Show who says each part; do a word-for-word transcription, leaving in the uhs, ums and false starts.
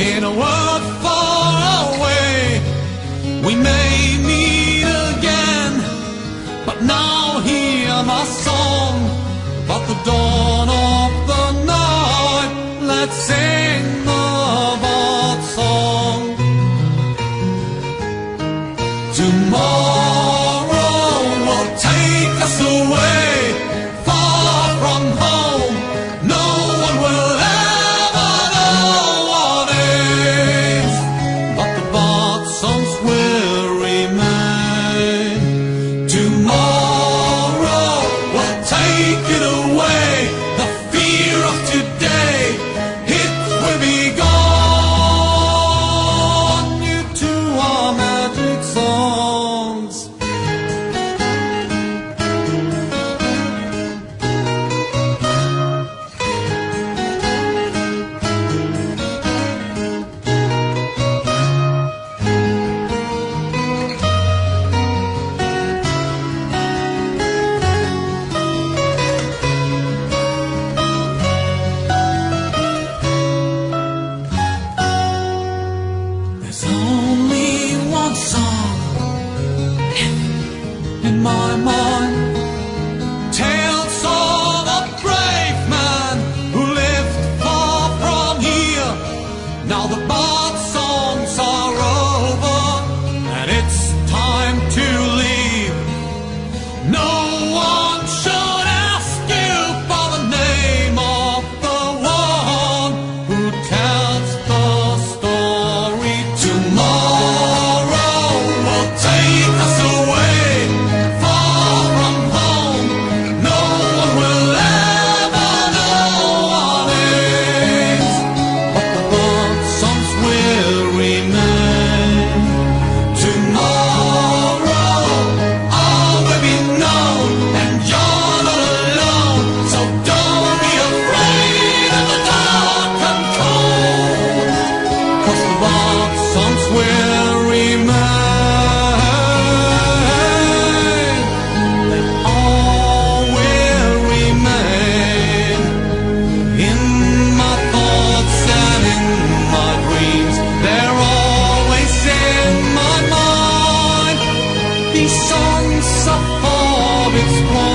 Speaker 1: in a world far away. We may meet again, but now hear my song about the dawn of the night. Let's sing the bard song. Tomorrow will take us away, far from home. No one will ever know what is, but the bard songs will remain. Tomorrow will take it away, the fear of today, it will be gone. You two are magic songs. There's only one song in my mind, tales of a brave man who lived far from here. Now the bard songs are over and it's time to leave. No one should ask you for the name of the one who tells the story. Tomorrow will take us away, far from home. No one will ever know what is, but the bard songs will remain. Tomorrow all will be known, and you're not alone. So don't be afraid of the dark and cold, 'cause the bard songs will remain. They all will remain in my thoughts and in my dreams. They're always in my mind. These songs are for its